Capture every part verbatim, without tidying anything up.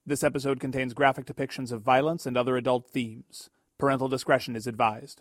This episode contains graphic depictions of violence and other adult themes. Parental discretion is advised.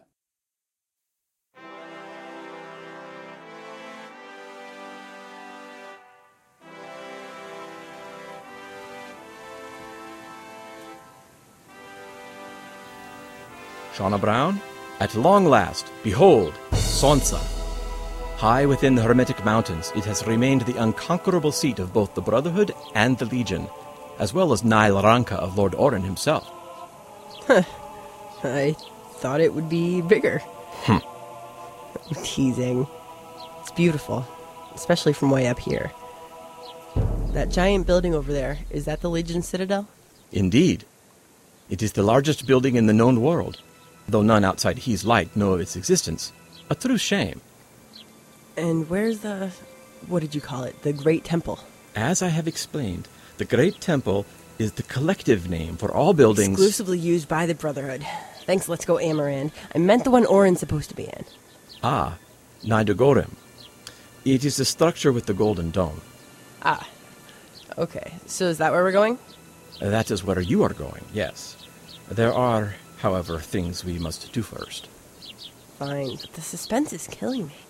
Shauna Brown, at long last, behold, Sonsa. High within the Hermetic Mountains, it has remained the unconquerable seat of both the Brotherhood and the Legion, as well as Nile Ranka of Lord Orin himself. Huh. I thought it would be bigger. Hmm. I'm teasing. It's beautiful, especially from way up here. That giant building over there, is that the Legion Citadel? Indeed. It is the largest building in the known world, though none outside He's Light know of its existence. A true shame. And where's the... what did you call it? The Great Temple? As I have explained, the Great Temple is the collective name for all buildings... exclusively used by the Brotherhood. Thanks, Let's Go Amaran. I meant the one Orin's supposed to be in. Ah, Nidogorim. It is the structure with the golden dome. Ah. Okay, so is that where we're going? That is where you are going, yes. There are, however, things we must do first. Fine, but the suspense is killing me.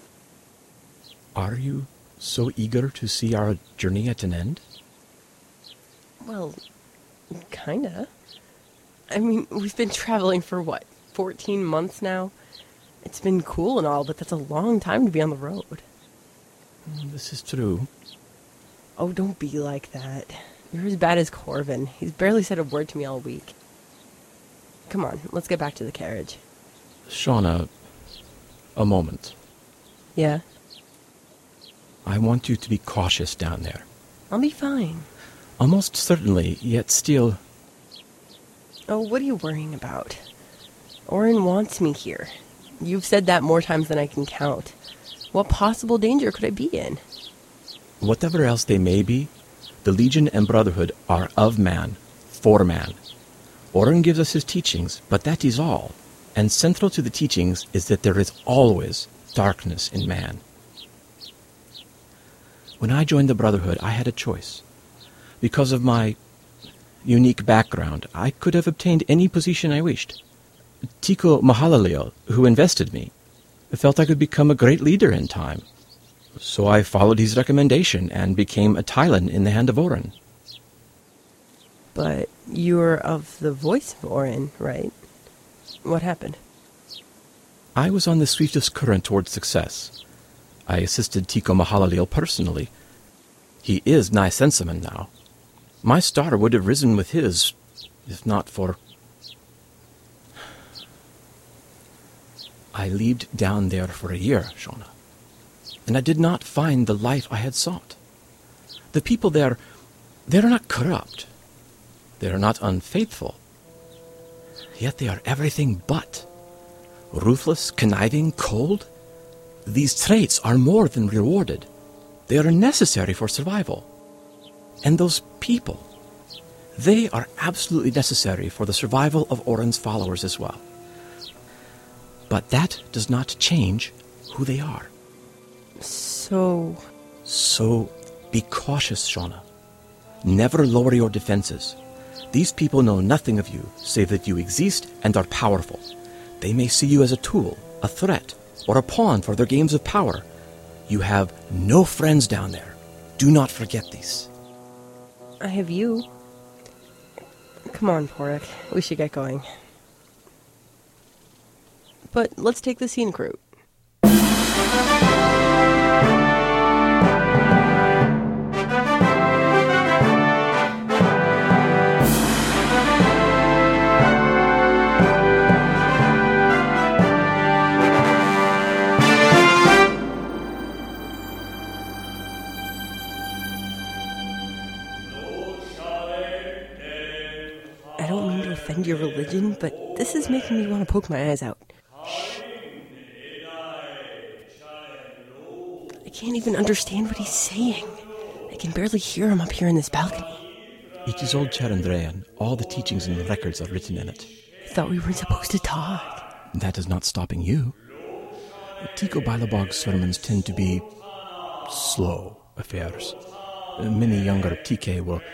Are you so eager to see our journey at an end? Well, kinda. I mean, we've been traveling for, what, fourteen months now? It's been cool and all, but that's a long time to be on the road. This is true. Oh, don't be like that. You're as bad as Corvin. He's barely said a word to me all week. Come on, let's get back to the carriage. Shauna, a moment. Yeah? I want you to be cautious down there. I'll be fine. Almost certainly, yet still... Oh, what are you worrying about? Orin wants me here. You've said that more times than I can count. What possible danger could I be in? Whatever else they may be, the Legion and Brotherhood are of man, for man. Orin gives us his teachings, but that is all. And central to the teachings is that there is always darkness in man. When I joined the Brotherhood, I had a choice. Because of my unique background, I could have obtained any position I wished. Tiko Mahalalil, who invested me, felt I could become a great leader in time. So I followed his recommendation and became a Tylan in the hand of Orin. But you're of the voice of Orin, right? What happened? I was on the swiftest current towards success. I assisted Tiko Mahalalil personally. He is Nai Sensaman now. My star would have risen with his, if not for... I lived down there for a year, Shauna, and I did not find the life I had sought. The people there, they are not corrupt. They are not unfaithful. Yet they are everything but. Ruthless, conniving, cold. These traits are more than rewarded. They are necessary for survival. And those people, they are absolutely necessary for the survival of Orin's followers as well. But that does not change who they are. So... So, be cautious, Shauna. Never lower your defenses. These people know nothing of you, save that you exist and are powerful. They may see you as a tool, a threat, or a pawn for their games of power. You have no friends down there. Do not forget this. I have you. Come on, Porik. We should get going. But let's take the scenic route. I don't mean to offend your religion, but this is making me want to poke my eyes out. I can't even understand what he's saying. I can barely hear him up here in this balcony. It is old Charandrean. All the teachings and records are written in it. I thought we weren't supposed to talk. That is not stopping you. Tiko Bilabog's sermons tend to be slow affairs. Many younger T K will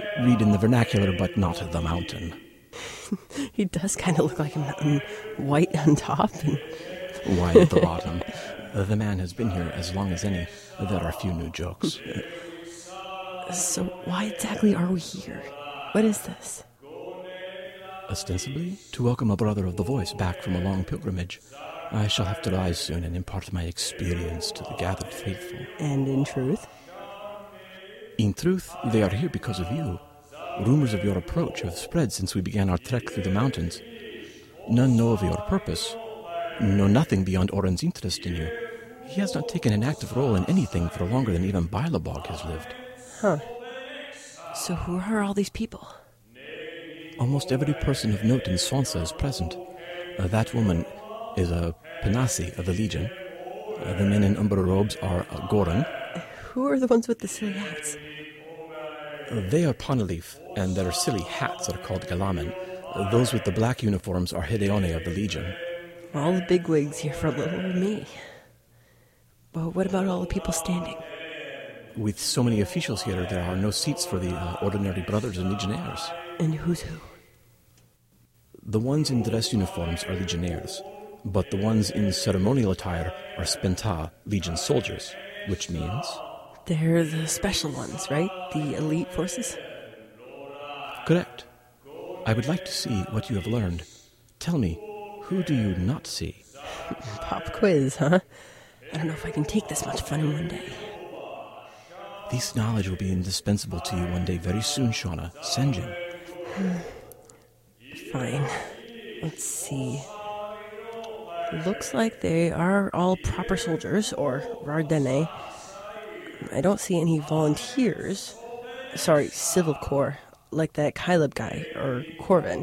read in the vernacular, but not the mountain. He does kind of look like a mountain, white on top and white at the bottom. Uh, the man has been here as long as any. There are few new jokes. So why exactly are we here? What is this? Ostensibly, to welcome a brother of the voice back from a long pilgrimage. I shall have to rise soon and impart my experience to the gathered faithful. And in truth? In truth, they are here because of you. Rumors of your approach have spread since we began our trek through the mountains. None know of your purpose, know nothing beyond Oren's interest in you. He has not taken an active role in anything for longer than even Bylabog has lived. Huh. So who are all these people? Almost every person of note in Swansa is present. Uh, that woman is a Penasi of the Legion. Uh, the men in Umbra robes are uh, Goran. Who are the ones with the silly hats? Uh, they are Poneleaf, and their silly hats are called Galaman. Uh, those with the black uniforms are Hideone of the Legion. All the bigwigs here for little old me. But what about all the people standing? With so many officials here, there are no seats for the uh, ordinary brothers and legionnaires. And who's who? The ones in dress uniforms are legionnaires, but the ones in ceremonial attire are Spenta, Legion soldiers, which means... They're the special ones, right? The elite forces? Correct. I would like to see what you have learned. Tell me, who do you not see? Pop quiz, huh? I don't know if I can take this much fun in one day. This knowledge will be indispensable to you one day very soon, Shauna. Senjin. Fine. Let's see. Looks like they are all proper soldiers, or Rardene. I don't see any volunteers. Sorry, civil corps, like that Kyleb guy, or Corvin.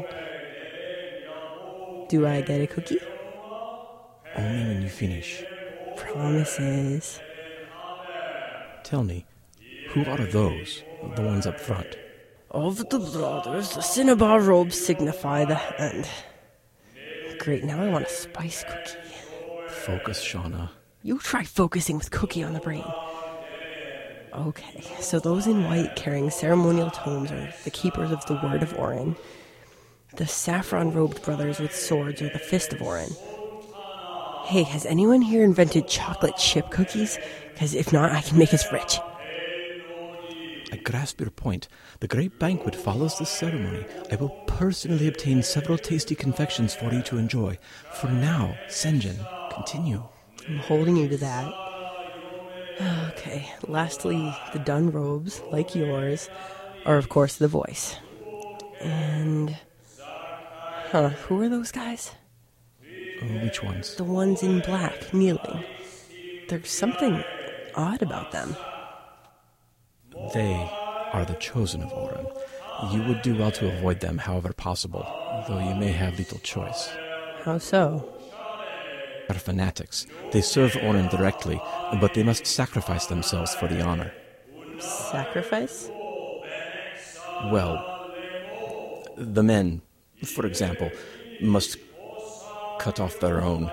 Do I get a cookie? Only when you finish. Promises. Tell me, who are those, the ones up front? Of the brothers, the cinnabar robes signify the hand. Great, now I want a spice cookie. Focus, Shauna. You try focusing with cookie on the brain. Okay, so those in white carrying ceremonial tomes are the keepers of the word of Oren. The saffron-robed brothers with swords are the fist of Oren. Hey, has anyone here invented chocolate chip cookies? Because if not, I can make us rich. I grasp your point. The great banquet follows this ceremony. I will personally obtain several tasty confections for you to enjoy. For now, Senjin, continue. I'm holding you to that. Okay, lastly, the dun robes, like yours, are of course the voice. And... Huh, who are those guys? Uh, which ones? The ones in black, kneeling. There's something odd about them. They are the chosen of Oren. You would do well to avoid them however possible, though you may have little choice. How so? They are fanatics. They serve Oren directly, but they must sacrifice themselves for the honor. Sacrifice? Well, the men, for example, must cut off their own.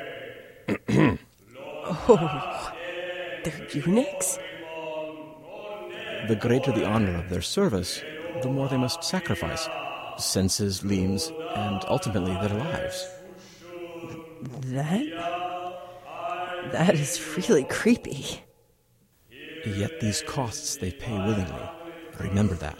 Oh, they're eunuchs? The greater the honor of their service, the more they must sacrifice. Senses, limbs, and ultimately their lives. That? That is really creepy. Yet these costs they pay willingly. Remember that.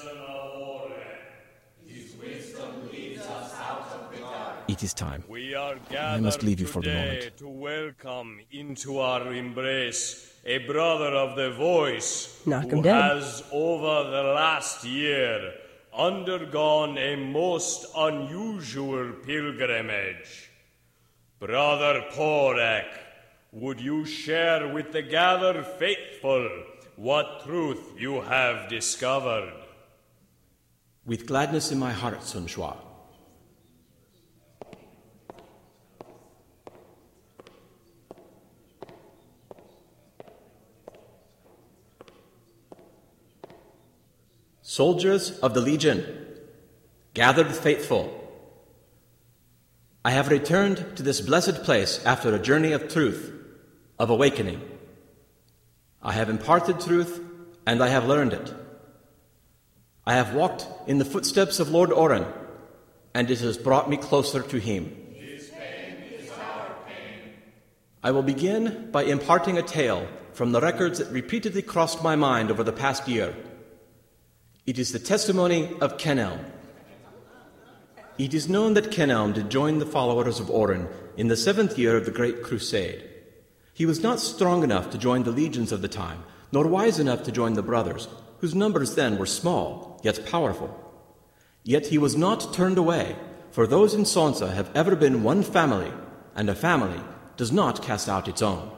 It is time. We are I must leave you for the moment. To welcome into our embrace a brother of the voice Knock him who dead. has over the last year undergone a most unusual pilgrimage. Brother Porek, would you share with the gathered faithful what truth you have discovered? With gladness in my heart, Sun Shua. Soldiers of the Legion, gathered faithful, I have returned to this blessed place after a journey of truth, of awakening. I have imparted truth, and I have learned it. I have walked in the footsteps of Lord Oren, and it has brought me closer to him. His pain is our pain. I will begin by imparting a tale from the records that repeatedly crossed my mind over the past year. It is the testimony of Kenelm. It is known that Kenelm did join the followers of Oren in the seventh year of the Great Crusade. He was not strong enough to join the legions of the time, nor wise enough to join the brothers, whose numbers then were small, yet powerful. Yet he was not turned away, for those in Sonsa have ever been one family, and a family does not cast out its own.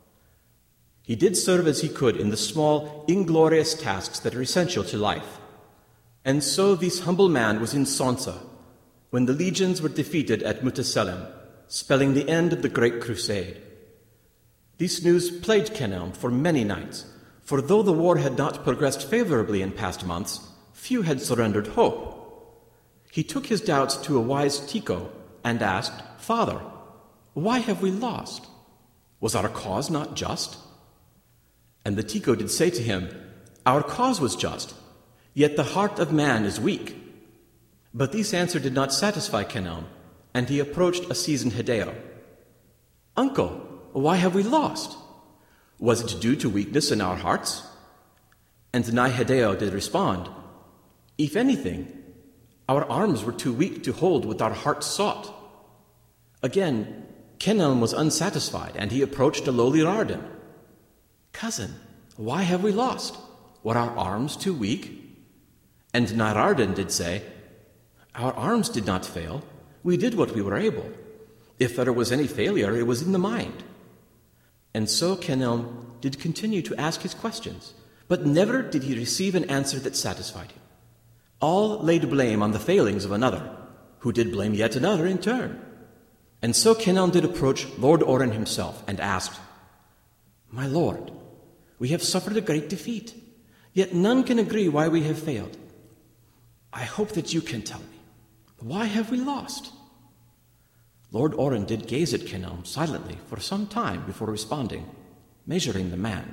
He did serve as he could in the small, inglorious tasks that are essential to life. And so this humble man was in Sonsa, when the legions were defeated at Mutaselem, spelling the end of the Great Crusade. This news plagued Kenelm for many nights, for though the war had not progressed favorably in past months, few had surrendered hope. He took his doubts to a wise Tycho and asked, "Father, why have we lost? Was our cause not just?" And the Tycho did say to him, "Our cause was just, yet the heart of man is weak." But this answer did not satisfy Kenelm, and he approached a seasoned Hideo. "Uncle, why have we lost? Was it due to weakness in our hearts?" And Nihedeo did respond, "If anything, our arms were too weak to hold what our hearts sought." Again, Kenelm was unsatisfied, and he approached a lowly Rarden. "Cousin, why have we lost? Were our arms too weak?" And Nirarden did say, "Our arms did not fail. We did what we were able. If there was any failure, it was in the mind." And so Kenelm did continue to ask his questions, but never did he receive an answer that satisfied him. All laid blame on the failings of another, who did blame yet another in turn. And so Kenelm did approach Lord Oren himself and asked, "My lord, we have suffered a great defeat, yet none can agree why we have failed. I hope that you can tell me. Why have we lost?" Lord Oren did gaze at Kenelm silently for some time before responding, measuring the man.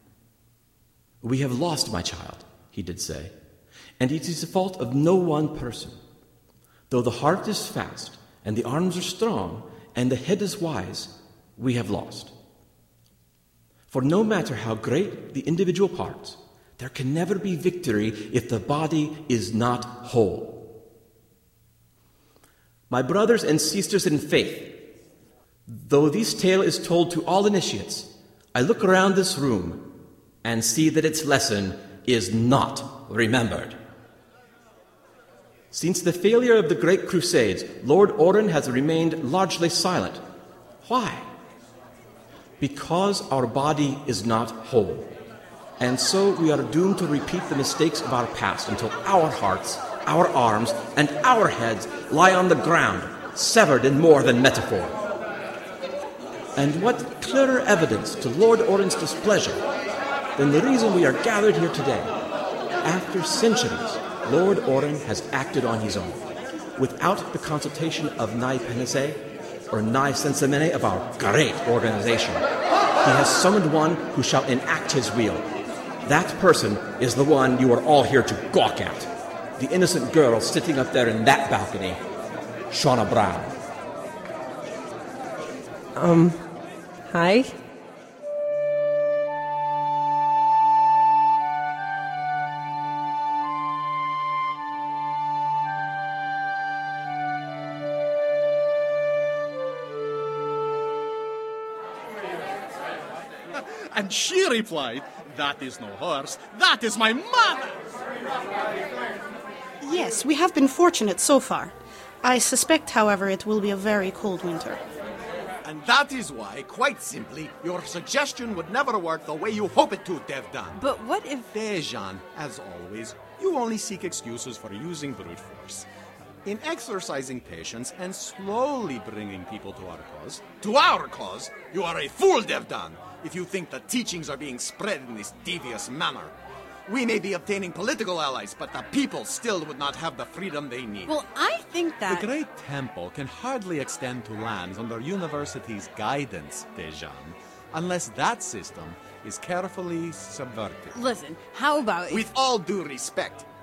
"We have lost, my child," he did say, "and it is the fault of no one person. Though the heart is fast, and the arms are strong, and the head is wise, we have lost. For no matter how great the individual parts, there can never be victory if the body is not whole. My brothers and sisters in faith, though this tale is told to all initiates, I look around this room and see that its lesson is not remembered. Since the failure of the Great Crusades, Lord Oren has remained largely silent. Why? Because our body is not whole. And so we are doomed to repeat the mistakes of our past until our hearts, our arms, and our heads lie on the ground, severed in more than metaphor. And what clearer evidence to Lord Oren's displeasure than the reason we are gathered here today? After centuries, Lord Oren has acted on his own, without the consultation of Nai Penese or Nai Sensemene of our great organization. He has summoned one who shall enact his will. That person is the one you are all here to gawk at. The innocent girl sitting up there in that balcony, Shauna Brown. Um, hi? And she replied, "That is no horse, that is my mother!" Yes, we have been fortunate so far. I suspect, however, it will be a very cold winter. And that is why, quite simply, your suggestion would never work the way you hope it to, Devdan. But what if... Dejan, as always, you only seek excuses for using brute force. In exercising patience and slowly bringing people to our cause, to our cause, you are a fool, Devdan, if you think the teachings are being spread in this devious manner. We may be obtaining political allies, but the people still would not have the freedom they need. Well, I think that... The Great Temple can hardly extend to lands under university's guidance, Dejan, unless that system is carefully subverted. Listen, how about... With all due respect,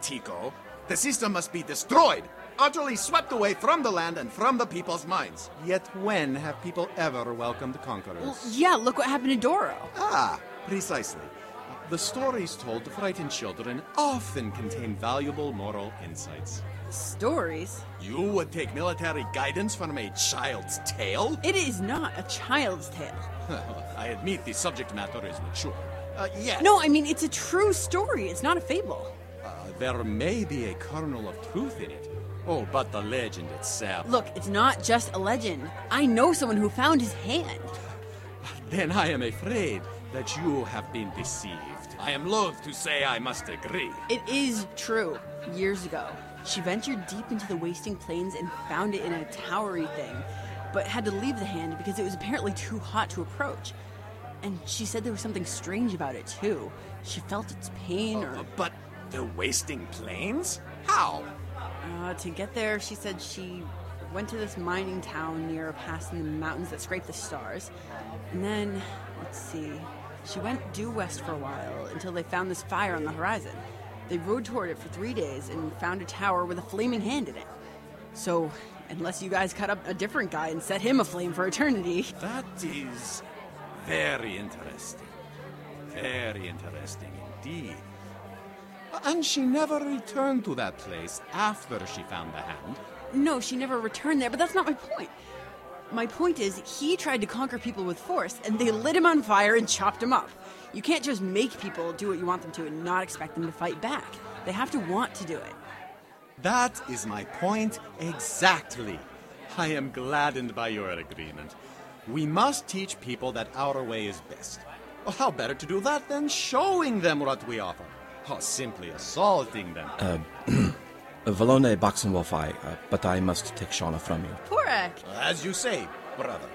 Tico. The system must be destroyed, utterly swept away from the land and from the people's minds. Yet when have people ever welcomed conquerors? Well, yeah, look what happened to Doro. Ah, precisely. The stories told to frighten children often contain valuable moral insights. Stories? You would take military guidance from a child's tale? It is not a child's tale. I admit the subject matter is mature. Uh, yes. No, I mean, it's a true story. It's not a fable. Uh, there may be a kernel of truth in it. Oh, but the legend itself... Look, it's not just a legend. I know someone who found his hand. Then I am afraid that you have been deceived. I am loath to say I must agree. It is true. Years ago, she ventured deep into the wasting plains and found it in a towery thing, but had to leave the hand because it was apparently too hot to approach. And she said there was something strange about it, too. She felt its pain or... Uh, but the wasting plains? How? Uh, to get there, she said she went to this mining town near a pass in the mountains that scrape the stars. And then, let's see, she went due west for a while until they found this fire on the horizon. They rode toward it for three days and found a tower with a flaming hand in it. So, unless you guys cut up a different guy and set him aflame for eternity... That is very interesting. Very interesting indeed. And she never returned to that place after she found the hand? No, she never returned there, but that's not my point. My point is, he tried to conquer people with force, and they lit him on fire and chopped him up. You can't just make people do what you want them to and not expect them to fight back. They have to want to do it. That is my point exactly. I am gladdened by your agreement. We must teach people that our way is best. Well, how better to do that than showing them what we offer? Or simply assaulting them. Uh, Valone Boxenwolfai, uh, but I must take Shauna from you. Porek! As you say, brother.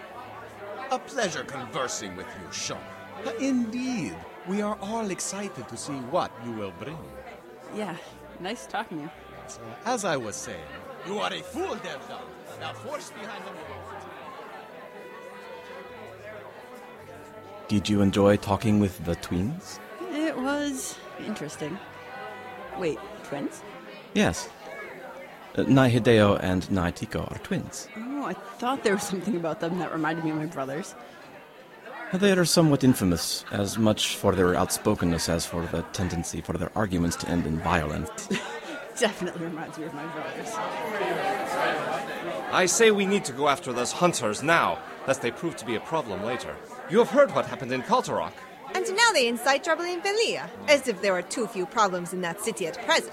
A pleasure conversing with you, Shauna. Indeed, we are all excited to see what you will bring. Yeah, nice talking to you. So, as I was saying, you are a fool, Devdon. Now force behind the wall. Did you enjoy talking with the twins? It was interesting. Wait, twins? Yes. Uh, Nai Hideo and Nai Tico are twins. Oh, I thought there was something about them that reminded me of my brothers. They are somewhat infamous, as much for their outspokenness as for the tendency for their arguments to end in violence. Definitely reminds me of my brothers. I say we need to go after those hunters now, lest they prove to be a problem later. You have heard what happened in Kaltarok. And now they incite trouble in Velia, as if there were too few problems in that city at present.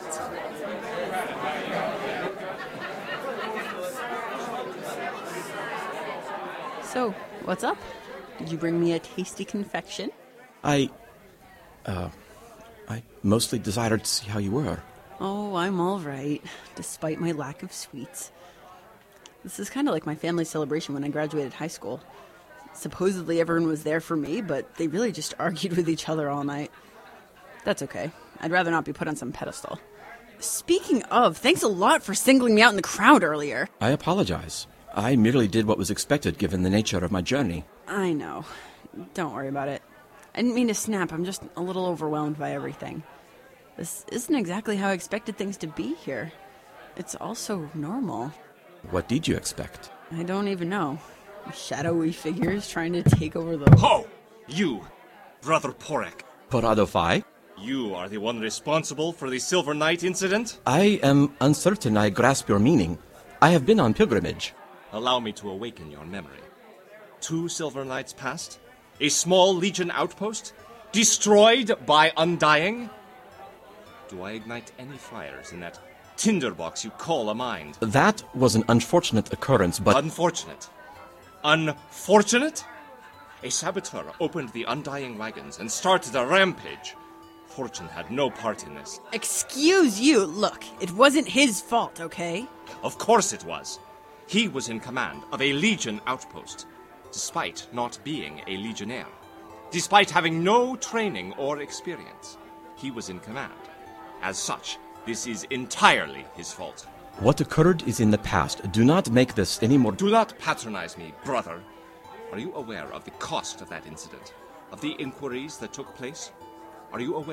So, what's up? Did you bring me a tasty confection? I... Uh... I mostly desired to see how you were. Oh, I'm all right, despite my lack of sweets. This is kind of like my family celebration when I graduated high school. Supposedly everyone was there for me, but they really just argued with each other all night. That's okay. I'd rather not be put on some pedestal. Speaking of, thanks a lot for singling me out in the crowd earlier. I apologize. I merely did what was expected given the nature of my journey. I know. Don't worry about it. I didn't mean to snap. I'm just a little overwhelmed by everything. This isn't exactly how I expected things to be here. It's also normal. What did you expect? I don't even know. Shadowy figures trying to take over the... Ho! You, Brother Porek. Porado Phi? You are the one responsible for the Silver Knight incident? I am uncertain I grasp your meaning. I have been on pilgrimage. Allow me to awaken your memory. Two Silver Knights past, a small Legion outpost, destroyed by Undying. Do I ignite any fires in that tinderbox you call a mind? That was an unfortunate occurrence, but... Unfortunate? Unfortunate? A saboteur opened the Undying wagons and started a rampage. Fortune had no part in this. Excuse you. Look, it wasn't his fault, okay? Of course it was. He was in command of a Legion outpost, despite not being a Legionnaire. Despite having no training or experience, he was in command. As such, this is entirely his fault. What occurred is in the past. Do not make this any more... Do not patronize me, brother. Are you aware of the cost of that incident? Of the inquiries that took place? Are you aware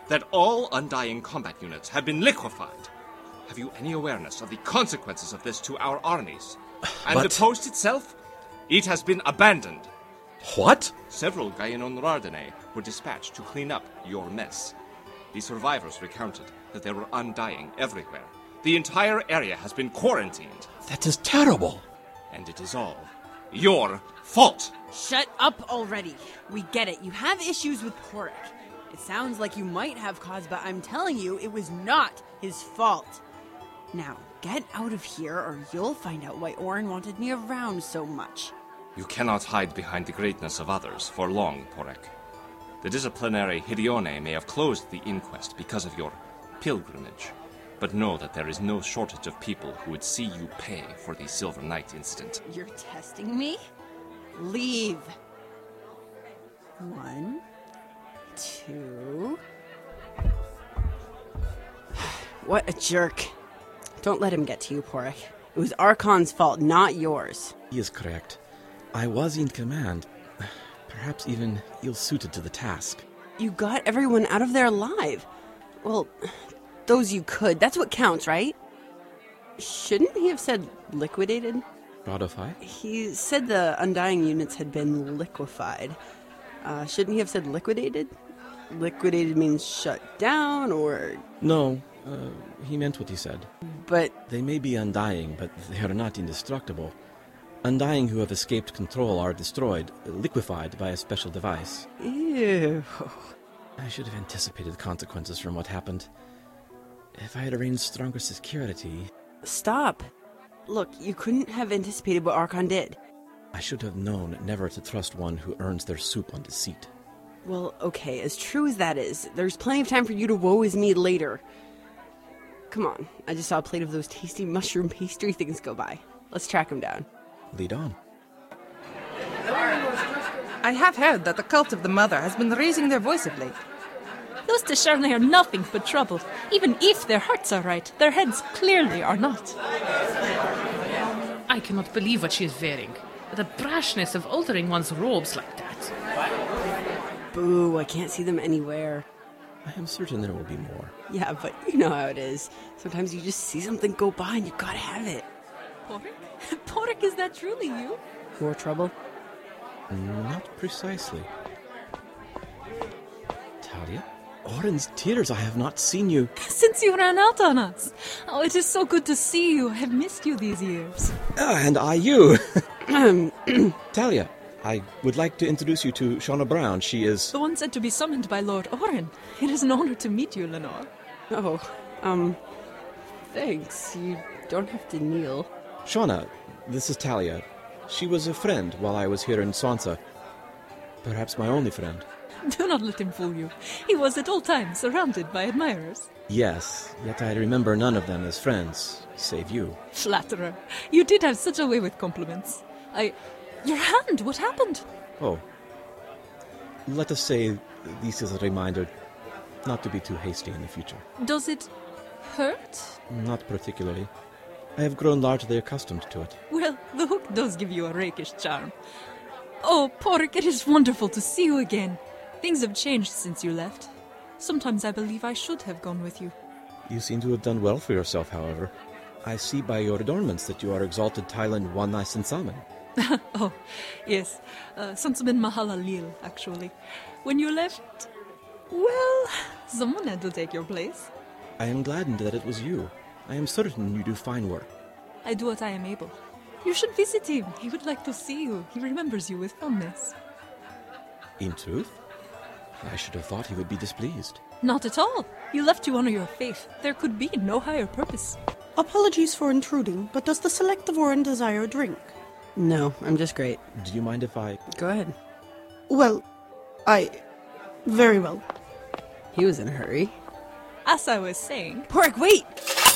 that all Undying combat units have been liquefied. Have you any awareness of the consequences of this to our armies? And But- the post itself? It has been abandoned. What? Several Gaianon Rardene were dispatched to clean up your mess. The survivors recounted that there were Undying everywhere. The entire area has been quarantined. That is terrible. And it is all your fault. Shut up already. We get it. You have issues with Porrick. It sounds like you might have cause, but I'm telling you, it was not his fault. Now, get out of here, or you'll find out why Orin wanted me around so much. You cannot hide behind the greatness of others for long, Porrick. The disciplinary Hidione may have closed the inquest because of your pilgrimage, but know that there is no shortage of people who would see you pay for the Silver Knight incident. You're testing me? Leave. One, two. What a jerk. Don't let him get to you, Porrick. It was Archon's fault, not yours. He is correct. I was in command. Perhaps even ill-suited to the task. You got everyone out of there alive. Well, those you could. That's what counts, right? Shouldn't he have said liquidated? Ratified? He said the Undying units had been liquefied. Uh, shouldn't he have said liquidated? Liquidated means shut down, or... No, uh, he meant what he said. But... They may be Undying, but they are not indestructible. Undying who have escaped control are destroyed, liquefied by a special device. Ew. I should have anticipated consequences from what happened. If I had arranged stronger security... Stop. Look, you couldn't have anticipated what Archon did. I should have known never to trust one who earns their soup on deceit. Well, okay, as true as that is, there's plenty of time for you to woe is me later. Come on, I just saw a plate of those tasty mushroom pastry things go by. Let's track him down. Lead on. I have heard that the cult of the Mother has been raising their voice of late. Those Desharnais are nothing but trouble. Even if their hearts are right, their heads clearly are not. I cannot believe what she is wearing. The brashness of altering one's robes like that. Boo, I can't see them anywhere. I am certain there will be more. Yeah, but you know how it is. Sometimes you just see something go by and you gotta have it. Porrick? Porrick, is that truly you? More trouble? Not precisely. Talia? Orin's tears, I have not seen you. Since you ran out on us. Oh, it is so good to see you. I have missed you these years. Ah, and I you. Talia, I would like to introduce you to Shauna Brown. She is... The one said to be summoned by Lord Orin. It is an honor to meet you, Lenore. Oh, um, thanks. You don't have to kneel. Shauna, this is Talia. She was a friend while I was here in Sansa. Perhaps my only friend. Do not let him fool you. He was at all times surrounded by admirers. Yes, yet I remember none of them as friends, save you. Flatterer. You did have such a way with compliments. I... Your hand, what happened? Oh. Let us say this is a reminder not to be too hasty in the future. Does it hurt? Not particularly. I have grown largely accustomed to it. Well, the hook does give you a rakish charm. Oh, Porrick, it is wonderful to see you again. Things have changed since you left. Sometimes I believe I should have gone with you. You seem to have done well for yourself, however. I see by your adornments that you are exalted Thailand Wanai Sensamen. Oh, yes. Uh, Sansamen Mahalalil, actually. When you left, well, someone had to take your place. I am gladdened that it was you. I am certain you do fine work. I do what I am able. You should visit him. He would like to see you. He remembers you with fondness. In truth? I should have thought he would be displeased. Not at all. You left to honor your faith. There could be no higher purpose. Apologies for intruding, but does the Selective Orin desire a drink? No, I'm just great. Do you mind if I... Go ahead. Well, I... Very well. He was in a hurry. As I was saying... Porrick, wait!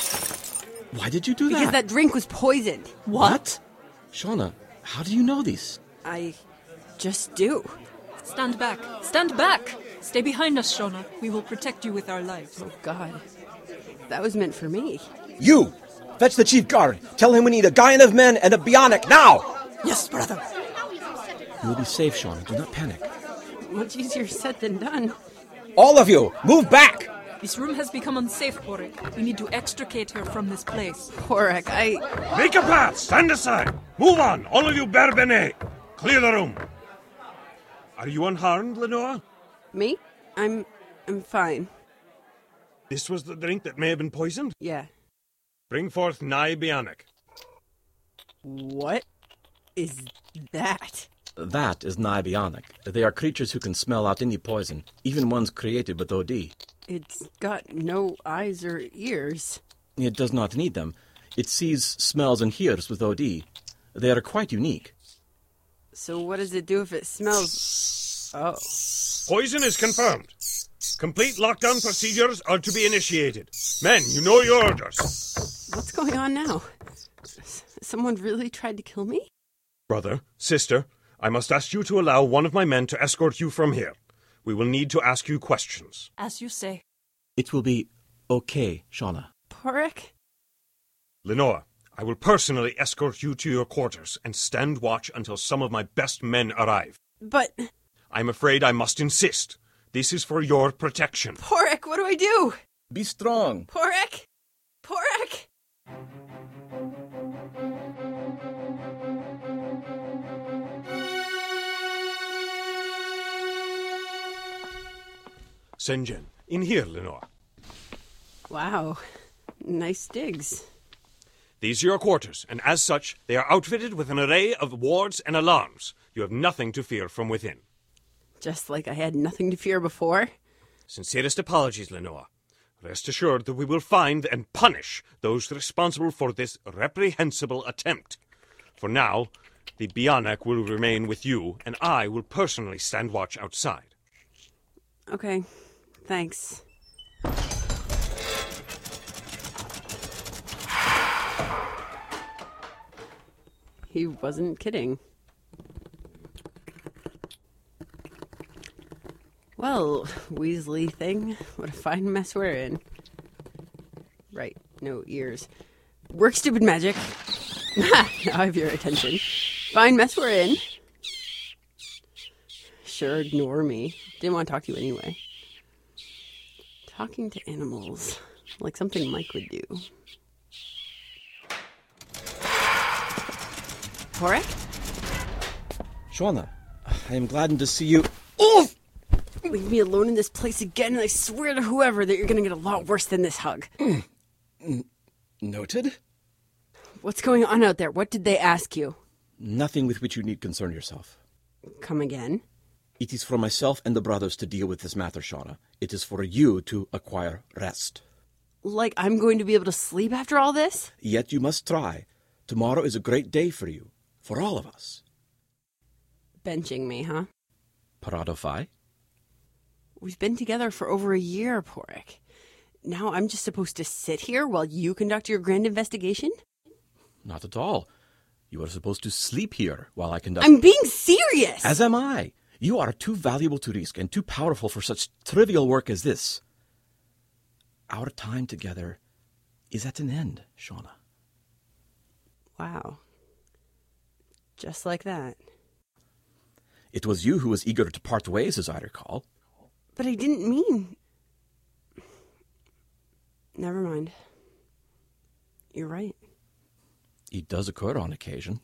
Why did you do because that? Because that drink was poisoned. What? Shauna, how do you know this? I just do. Stand back. Stand back! Stay behind us, Shauna. We will protect you with our lives. Oh, God. That was meant for me. You! Fetch the chief guard. Tell him we need a Gaian of men and a Bionic now! Yes, brother. You will be safe, Shauna. Do not panic. Much easier said than done. All of you, move back! This room has become unsafe, Porek. We need to extricate her from this place. Porek, I... Make a path! Stand aside! Move on! All of you, Berbenet! Clear the room! Are you unharmed, Lenore? Me? I'm... I'm fine. This was the drink that may have been poisoned? Yeah. Bring forth Nye Bionic. What is that? That is Nye Bionic. They are creatures who can smell out any poison, even ones created with O D. It's got no eyes or ears. It does not need them. It sees, smells, and hears with O D. They are quite unique. So what does it do if it smells... Oh. Poison is confirmed. Complete lockdown procedures are to be initiated. Men, you know your orders. What's going on now? Someone really tried to kill me? Brother, sister, I must ask you to allow one of my men to escort you from here. We will need to ask you questions. As you say. It will be okay, Shauna. Porek? Lenore, I will personally escort you to your quarters and stand watch until some of my best men arrive. But... I'm afraid I must insist. This is for your protection. Porek, what do I do? Be strong. Porek? Porek? Senjen, in here, Lenore. Wow. Nice digs. These are your quarters, and as such, they are outfitted with an array of wards and alarms. You have nothing to fear from within. Just like I had nothing to fear before. Sincerest apologies, Lenore. Rest assured that we will find and punish those responsible for this reprehensible attempt. For now, the Bionic will remain with you, and I will personally stand watch outside. Okay. Thanks. He wasn't kidding. Well, Weasley thing, what a fine mess we're in. Right, no ears. Work stupid magic. Now I have your attention. Fine mess we're in. Sure, ignore me. Didn't want to talk to you anyway. Talking to animals, like something Mike would do. Porek? Shauna, I am gladdened to see you. Oof! Leave me alone in this place again, and I swear to whoever that you're going to get a lot worse than this hug. N- noted? What's going on out there? What did they ask you? Nothing with which you need concern yourself. Come again? It is for myself and the brothers to deal with this matter, Shauna. It is for you to acquire rest. Like I'm going to be able to sleep after all this? Yet you must try. Tomorrow is a great day for you. For all of us. Benching me, huh? Paradofai? We've been together for over a year, Porek. Now I'm just supposed to sit here while you conduct your grand investigation? Not at all. You are supposed to sleep here while I conduct... I'm being serious! As am I. You are too valuable to risk and too powerful for such trivial work as this. Our time together is at an end, Shauna. Wow. Just like that. It was you who was eager to part ways, as I recall. But I didn't mean... Never mind. You're right. It does occur on occasion.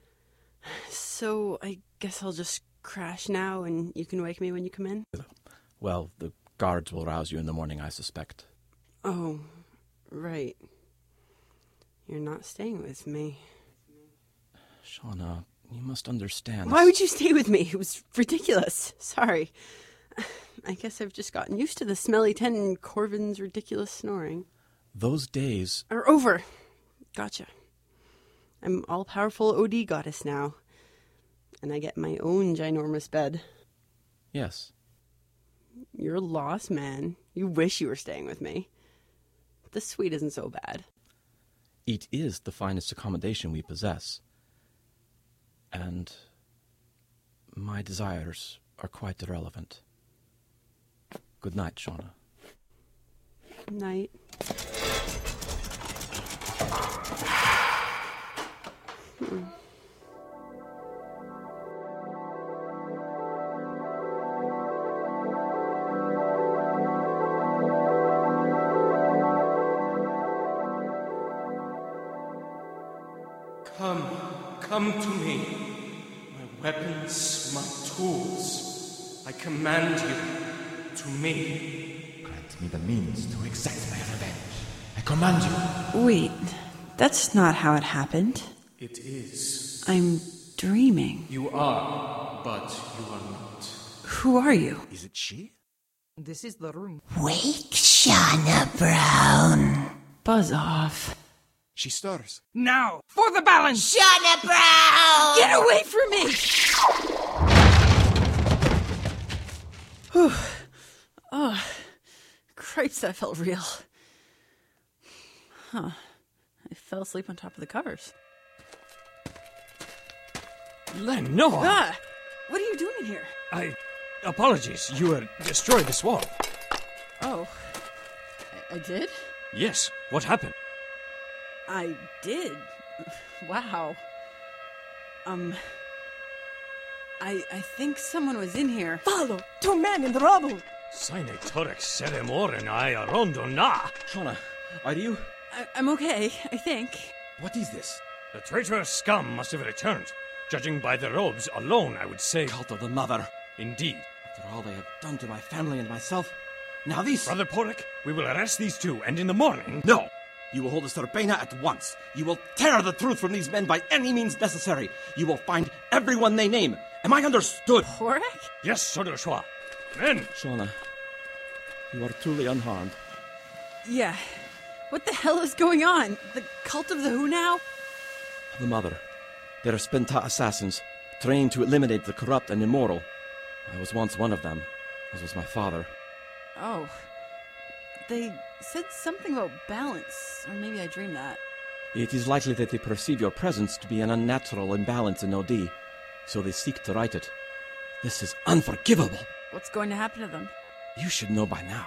So I guess I'll just crash now and you can wake me when you come in? Well, the guards will rouse you in the morning, I suspect. Oh, right. You're not staying with me. Shauna, you must understand. Why would you stay with me? It was ridiculous. Sorry. I guess I've just gotten used to the smelly tent and Corvin's ridiculous snoring. Those days... are over. Gotcha. I'm all-powerful O D goddess now. And I get my own ginormous bed. Yes. You're lost, man. You wish you were staying with me. The suite isn't so bad. It is the finest accommodation we possess. And my desires are quite irrelevant. Good night, Shauna. Night. Hmm. Come, come to me. My weapons, my tools. I command you to me. Grant me the means to exact my revenge. I command you. Wait, that's not how it happened. It is. I'm dreaming. You are, but you are not. Who are you? Is it she? This is the room. Wake Shauna Brown. Buzz off. She stirs. Now, for the balance! Shauna Brown! Get away from me! Whew. Oh, cripes, that felt real. Huh. I fell asleep on top of the covers. Lenore! Ah! What are you doing in here? I... Apologies, you uh, destroyed the swamp. Oh. I, I did? Yes, what happened? I did. Wow. Um... I I think someone was in here. Follow! Two men in the rubble! Sine torek seremor and I arondo na. Shauna, are you? I, I'm okay, I think. What is this? The traitorous scum must have returned. Judging by the robes alone, I would say... Cult of the Mother. Indeed. After all they have done to my family and myself, now these... Brother Porek, we will arrest these two, and in the morning... No! You will hold a Sorbena at once. You will tear the truth from these men by any means necessary. You will find everyone they name. Am I understood? Porek? Yes, Sir de Choix. Men! Shauna, you are truly unharmed. Yeah. What the hell is going on? The cult of the who now? The Mother. They are Spenta assassins, trained to eliminate the corrupt and immoral. I was once one of them, as was my father. Oh. They said something about balance, or maybe I dreamed that. It is likely that they perceive your presence to be an unnatural imbalance in O D, so they seek to right it. This is unforgivable. What's going to happen to them? You should know by now.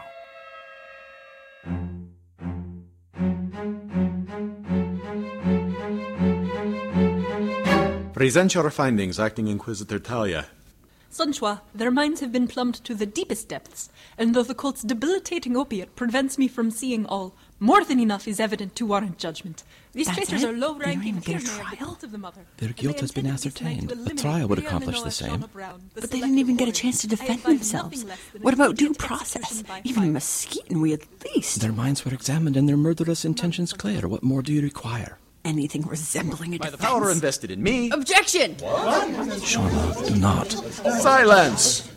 Present your findings, Acting Inquisitor Talia. Sun Hua, their minds have been plumbed to the deepest depths, and though the cult's debilitating opiate prevents me from seeing all, more than enough is evident to warrant judgment. These That's traitors it? are low-ranking They don't even get a Kirmay of the trial? cult of the Mother. Their guilt They has been intended this night ascertained. to A eliminate trial would Priya accomplish Lenore the same. Shauna Brown, the But they didn't even get a chance to defend I advise themselves. nothing less than What about due immediate process? execution by Even fire. Mesquite we at least. Their minds were examined and their murderous intentions clear. What more do you require? Anything resembling a By the defense. power invested in me... Objection! Shauna, do not. Silence!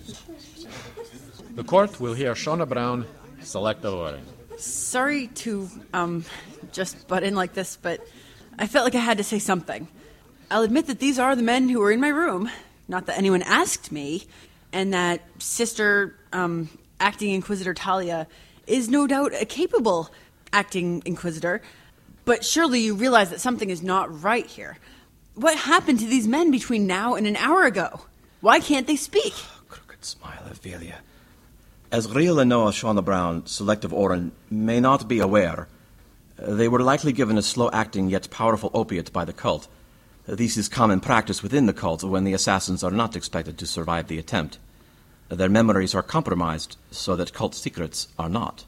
The court will hear Shauna Brown select the warrant. Sorry to, um, just butt in like this, but I felt like I had to say something. I'll admit that these are the men who were in my room. Not that anyone asked me. And that Sister, um, Acting Inquisitor Talia is no doubt a capable Acting Inquisitor. But surely you realize that something is not right here. What happened to these men between now and an hour ago? Why can't they speak? Crooked smile, Ophelia. As Ria Lenoa Shauna Brown, Selective Orin, may not be aware, they were likely given a slow-acting yet powerful opiate by the cult. This is common practice within the cult when the assassins are not expected to survive the attempt. Their memories are compromised so that cult secrets are not.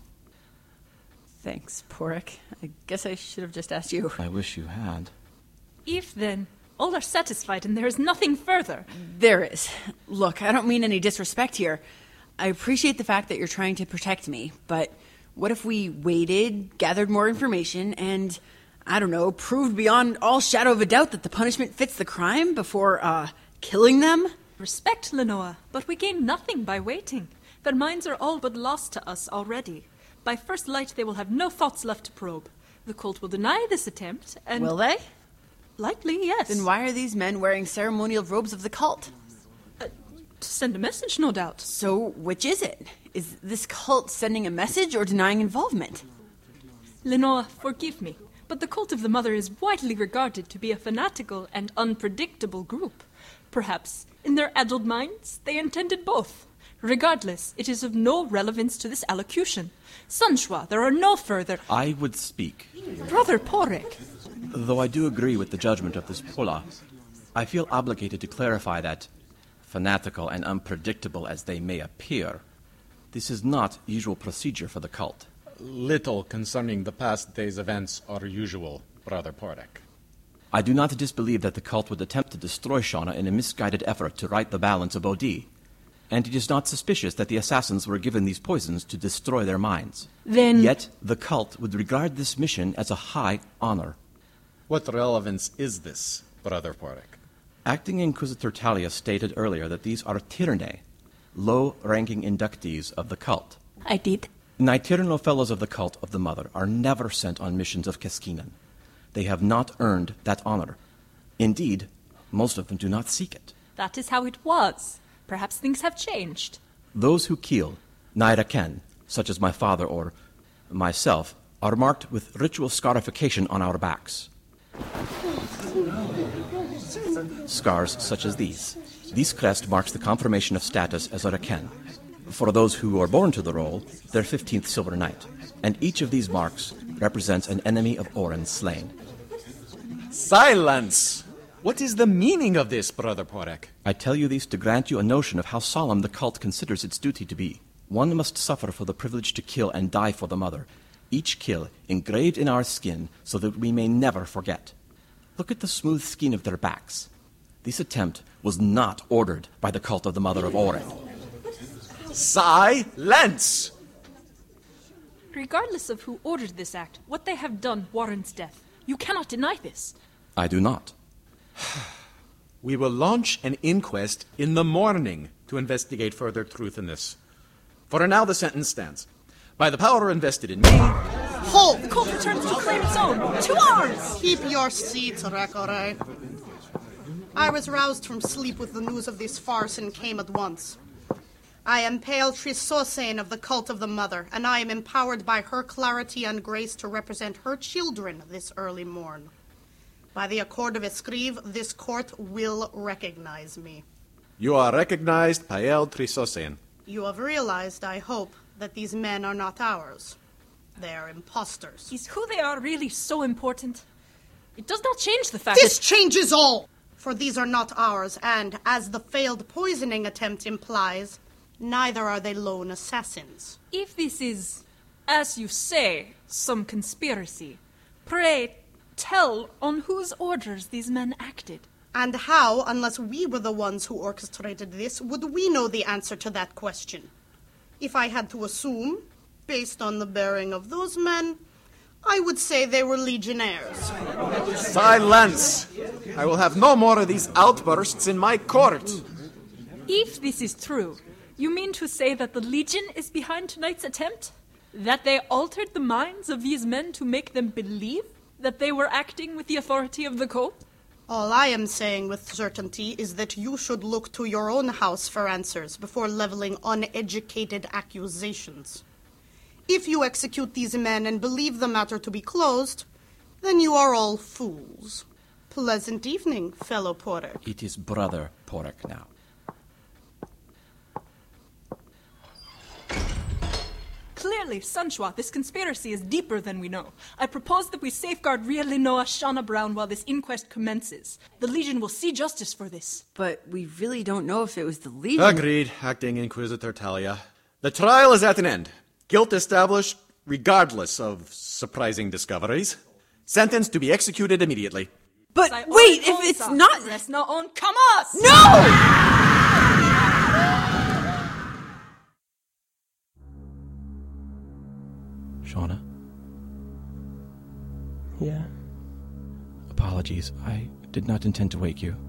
Thanks, Porek. I guess I should have just asked you. I wish you had. If, then, all are satisfied and there is nothing further... There is. Look, I don't mean any disrespect here. I appreciate the fact that you're trying to protect me, but what if we waited, gathered more information, and, I don't know, proved beyond all shadow of a doubt that the punishment fits the crime before, uh, killing them? Respect, Lenoa, but we gain nothing by waiting. Their minds are all but lost to us already. By first light, they will have no thoughts left to probe. The cult will deny this attempt, and... Will they? Likely, yes. Then why are these men wearing ceremonial robes of the cult? Uh, to send a message, no doubt. So, which is it? Is this cult sending a message or denying involvement? Lenoa, forgive me, but the cult of the Mother is widely regarded to be a fanatical and unpredictable group. Perhaps, in their addled minds, they intended both. Regardless, it is of no relevance to this allocution. Sun Hua, there are no further... I would speak. Brother Porek. Though I do agree with the judgment of this Pola, I feel obligated to clarify that, fanatical and unpredictable as they may appear, this is not usual procedure for the cult. Little concerning the past day's events are usual, Brother Porek. I do not disbelieve that the cult would attempt to destroy Shauna in a misguided effort to right the balance of Bodhi. And it is not suspicious that the assassins were given these poisons to destroy their minds. Then... Yet, the cult would regard this mission as a high honor. What relevance is this, Brother Porek? Acting Inquisitor Talia stated earlier that these are Tyrannae, low-ranking inductees of the cult. I did. Nityrno fellows of the cult of the Mother are never sent on missions of Keskinan. They have not earned that honor. Indeed, most of them do not seek it. That is how it was. Perhaps things have changed. Those who kill Naira Ken, such as my father or myself, are marked with ritual scarification on our backs. Scars such as these. This crest marks the confirmation of status as a Raken. For those who are born to the role, their fifteenth Silver Knight. And each of these marks represents an enemy of Orin slain. Silence! What is the meaning of this, Brother Porek? I tell you these to grant you a notion of how solemn the cult considers its duty to be. One must suffer for the privilege to kill and die for the Mother. Each kill engraved in our skin so that we may never forget. Look at the smooth skin of their backs. This attempt was not ordered by the cult of the Mother of Oren. Silence! Regardless of who ordered this act, what they have done warrants death. You cannot deny this. I do not. We will launch an inquest in the morning to investigate further truth in this. For now, the sentence stands. By the power invested in me... Hold! The cult returns to claim its own. To arms! Keep your seats, Rekore. I was roused from sleep with the news of this farce and came at once. I am Pale Trisosain of the Cult of the Mother, and I am empowered by her clarity and grace to represent her children this early morn. By the Accord of Escrive, this court will recognize me. You are recognized, Pael Trisosain. You have realized, I hope, that these men are not ours. They are impostors. Is who they are really so important? It does not change the fact This that... changes all! For these are not ours, and, as the failed poisoning attempt implies, neither are they lone assassins. If this is, as you say, some conspiracy, pray tell on whose orders these men acted. And how, unless we were the ones who orchestrated this, would we know the answer to that question? If I had to assume, based on the bearing of those men, I would say they were legionnaires. Silence! I will have no more of these outbursts in my court. If this is true, you mean to say that the Legion is behind tonight's attempt? That they altered the minds of these men to make them believe that they were acting with the authority of the cult? All I am saying with certainty is that you should look to your own house for answers before leveling uneducated accusations. If you execute these men and believe the matter to be closed, then you are all fools. Pleasant evening, fellow Porek. It is Brother Porek now. Clearly, Sunshwa, this conspiracy is deeper than we know. I propose that we safeguard Ria Linoa Shauna Brown while this inquest commences. The Legion will see justice for this. But we really don't know if it was the Legion. Agreed, Acting Inquisitor Talia. The trial is at an end. Guilt established, regardless of surprising discoveries. Sentence to be executed immediately. But wait, if it's not... Rest no on come us! No! Shauna? Yeah? Apologies. I did not intend to wake you.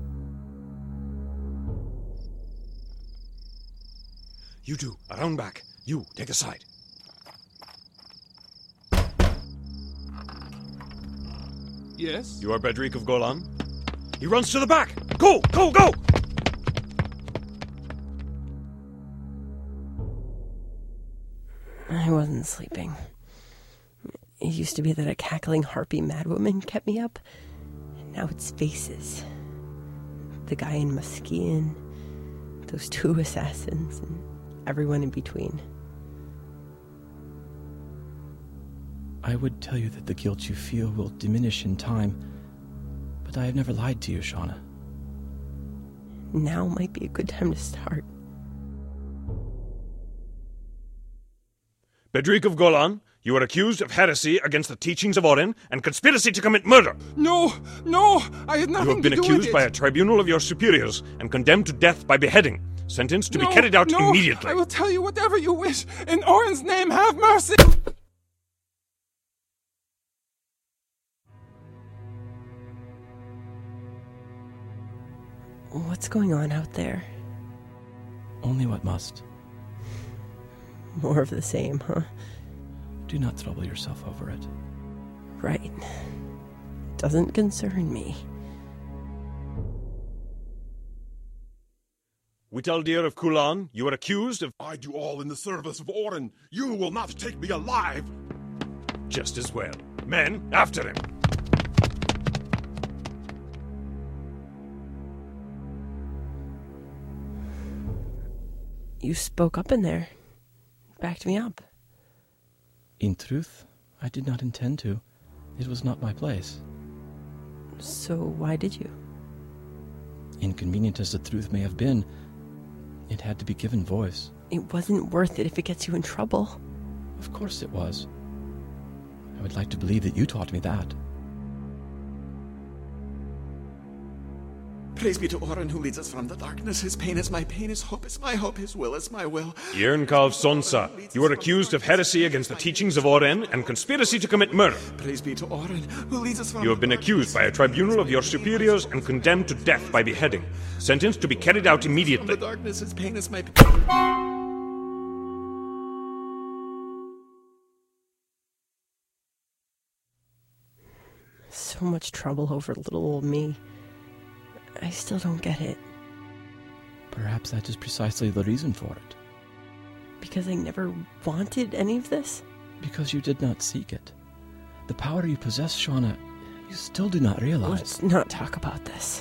You two, around back. You, take a side. Yes? You are Bedrick of Golan? He runs to the back! Go! Go! Go! I wasn't sleeping. It used to be that a cackling harpy madwoman kept me up. And now it's faces. The guy in Muskean, those two assassins, and everyone in between. I would tell you that the guilt you feel will diminish in time, but I have never lied to you, Shauna. Now might be a good time to start. Bedrick of Golan, You are accused of heresy against the teachings of Orin and conspiracy to commit murder. No, no, I had nothing You have been to do accused with by it. a tribunal of your superiors and condemned to death by beheading, sentenced to no, be carried out no, immediately. I will tell you whatever you wish. In Orin's name, have mercy. What's going on out there? Only what must. More of the same, huh? Do not trouble yourself over it. Right. It doesn't concern me. Withaldir of Kulan, you are accused of... I do all in the service of Orin. You will not take me alive. Just as well. Men, after him. You spoke up in there. Backed me up. In truth, I did not intend to. It was not my place. So why did you? Inconvenient as the truth may have been, it had to be given voice. It wasn't worth it if it gets you in trouble. Of course it was. I would like to believe that you taught me that. Praise be to Orin who leads us from the darkness. His pain is my pain, his hope is my hope, his will is my will. Yernkalv Sonsa, you are accused of heresy against the teachings of Orin and conspiracy to commit murder. Praise be to Orin who leads us from You have been accused by a tribunal of your superiors and condemned to death by beheading, sentenced to be carried out immediately. From the darkness, his pain is my So much trouble over little old me. I still don't get it. Perhaps that is precisely the reason for it. Because I never wanted any of this? Because you did not seek it. The power you possess, Shauna, you still do not realize. Let's not talk about this.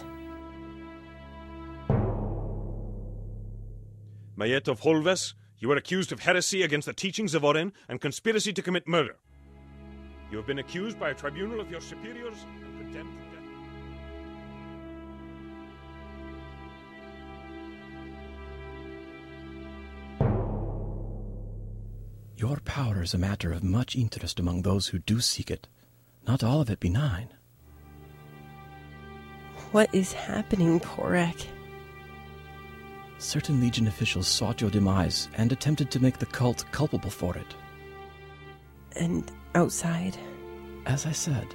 Mayet of Holves, you are accused of heresy against the teachings of Orin and conspiracy to commit murder. You have been accused by a tribunal of your superiors and condemned to death. Your power is a matter of much interest among those who do seek it, not all of it benign. What is happening, Porek? Certain Legion officials sought your demise and attempted to make the cult culpable for it. And outside? As I said.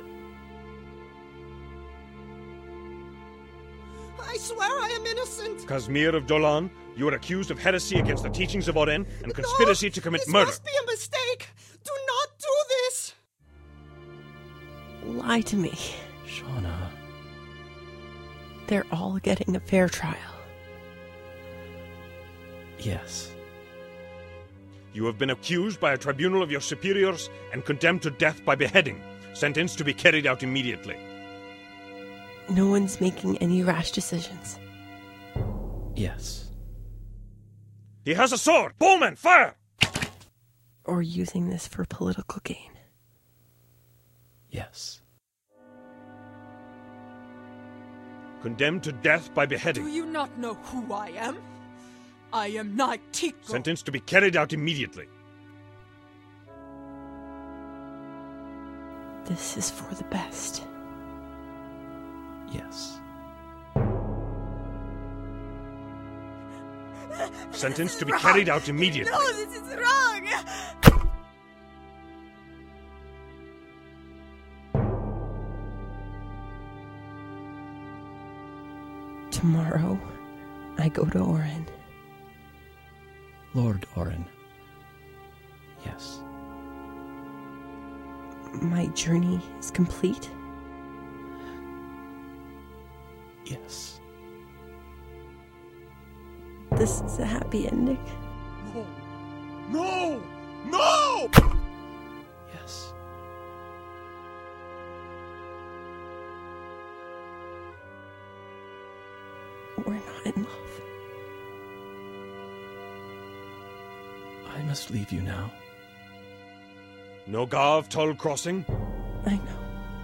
I swear I am innocent. Kazmir of Dolan, you are accused of heresy against the teachings of Orin and conspiracy no, to commit this murder. This must be a mistake. Do not do this. Lie to me. Shauna. They're all getting a fair trial. Yes. You have been accused by a tribunal of your superiors and condemned to death by beheading, sentenced to be carried out immediately. No one's making any rash decisions. Yes. He has a sword! Bowman, fire! Or using this for political gain. Yes. Condemned to death by beheading. Do you not know who I am? I am Knight Tico. Sentenced to be carried out immediately. This is for the best. Yes. Sentenced to be wrong. carried out immediately. No, this is wrong! Tomorrow, I go to Orin. Lord Orin. Yes. My journey is complete? Yes. This is a happy ending. No! No! No! Yes. We're not in love. I must leave you now. Nogav Tull Crossing? I know.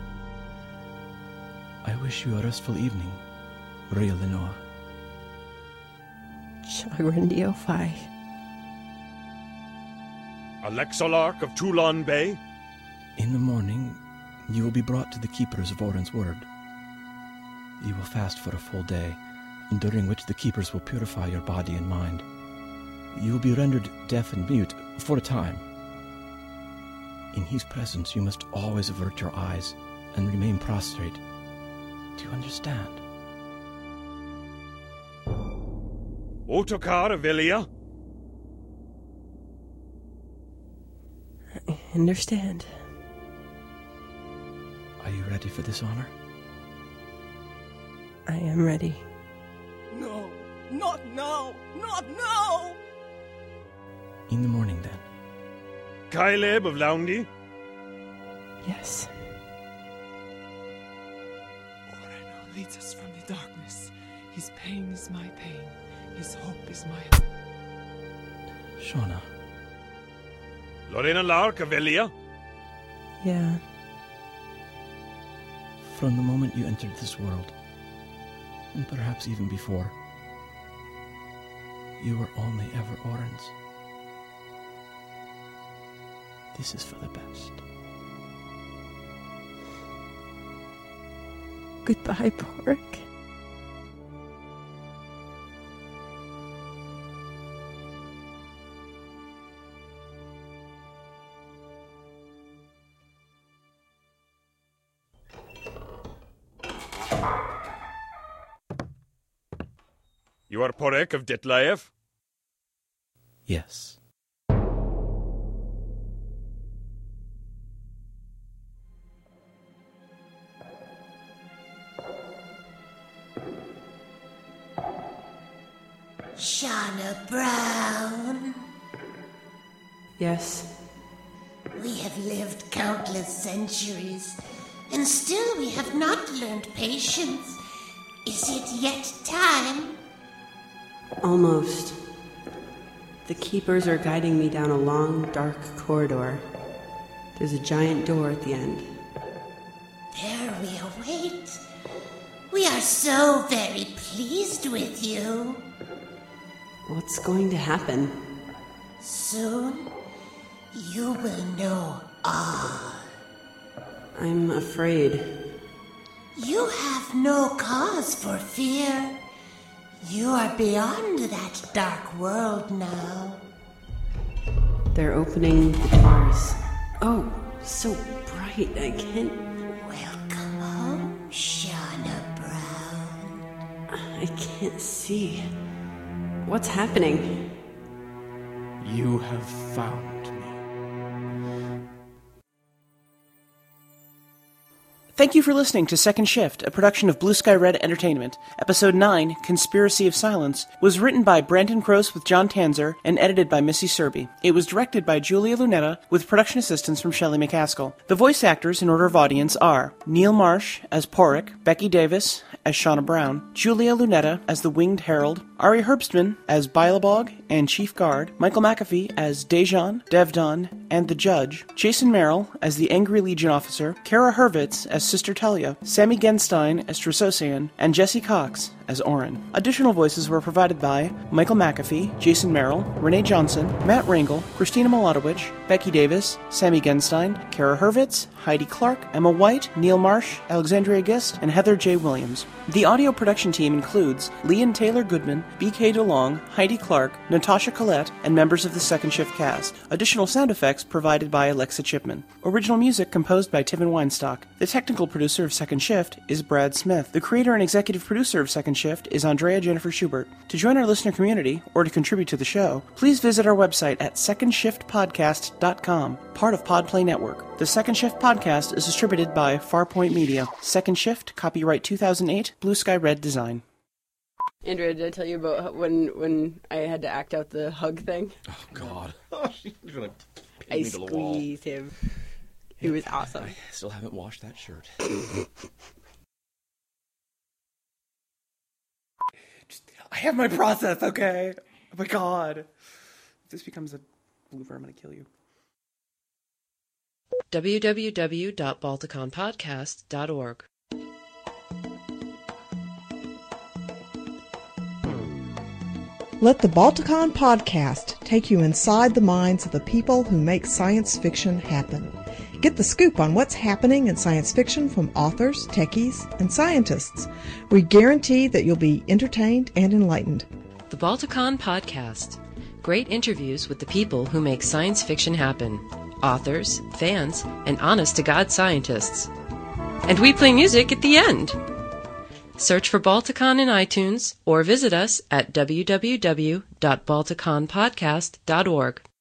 I wish you a restful evening, Ria Lenoa. Chagrindio Phi. Alexalarch of Toulon Bay? In the morning, you will be brought to the keepers of Orin's word. You will fast for a full day, during which the keepers will purify your body and mind. You will be rendered deaf and mute for a time. In his presence, you must always avert your eyes and remain prostrate. Do you understand? Ottokar of Ilia? I understand. Are you ready for this honor? I am ready. No, not now, not now! In the morning, then. Kaileb of Laundi? Yes. Oren leads us from the darkness. His pain is my pain. His hope is my hope. Shauna. Lorena Lark of Ilia? Yeah. From the moment you entered this world, and perhaps even before, you were only ever Oren's. This is for the best. Goodbye, Pork. You are Porek of Ditlaev? Yes. Shauna Brown. Yes. We have lived countless centuries, and still we have not learned patience. Is it yet time? Almost. The keepers are guiding me down a long, dark corridor. There's a giant door at the end. There we await. We are so very pleased with you. What's going to happen? Soon, you will know all. I'm afraid. You have no cause for fear. You are beyond that dark world now. They're opening the doors. Oh, so bright, I can't... Welcome home, Shauna Brown. I can't see. What's happening? You have found me. Thank you for listening to Second Shift, a production of Blue Sky Red Entertainment. Episode nine, Conspiracy of Silence, was written by Brandon Gross with John Tanzer and edited by Missy Serby. It was directed by Julia Lunetta with production assistance from Shelley McCaskill. The voice actors in order of audience are Neil Marsh as Porrick, Becky Davis as Shauna Brown, Julia Lunetta as the Winged Herald, Ari Herbstman as Bilabog and Chief Guard, Michael McAfee as Dejan, Devdon, and the Judge, Jason Merrill as the Angry Legion Officer, Kara Hurwitz as Sister Talia, Sammy Genstein as Trososian, and Jesse Cox as Oren. Additional voices were provided by Michael McAfee, Jason Merrill, Renee Johnson, Matt Rangel, Christina Milotowicz, Becky Davis, Sammy Genstein, Kara Hurwitz, Heidi Clark, Emma White, Neil Marsh, Alexandria Gist, and Heather J. Williams. The audio production team includes Leon Taylor Goodman, B K DeLong, Heidi Clark, Natasha Collette, and members of the Second Shift cast. Additional sound effects provided by Alexa Chipman. Original music composed by Tiven Weinstock. The technical producer of Second Shift is Brad Smith. The creator and executive producer of Second Shift is Andrea Jennifer Schubert. To join our listener community or to contribute to the show, please visit our website at second shift podcast dot com, part of Podplay Network. The Second Shift podcast is distributed by Farpoint Media. Second Shift, copyright two thousand eight, Blue Sky Red Design. Andrea, did I tell you about how- when when I had to act out the hug thing? Oh, God. Oh, she's gonna pin I me to the wall. squeezed him. He was awesome. I still haven't washed that shirt. I have my process, okay? Oh my god. If this becomes a blooper, I'm gonna kill you. w w w dot balticon podcast dot org Let the Balticon podcast take you inside the minds of the people who make science fiction happen. Get the scoop on what's happening in science fiction from authors, techies, and scientists. We guarantee that you'll be entertained and enlightened. The Balticon Podcast. Great interviews with the people who make science fiction happen. Authors, fans, and honest-to-God scientists. And we play music at the end. Search for Balticon in iTunes or visit us at w w w dot balticon podcast dot org.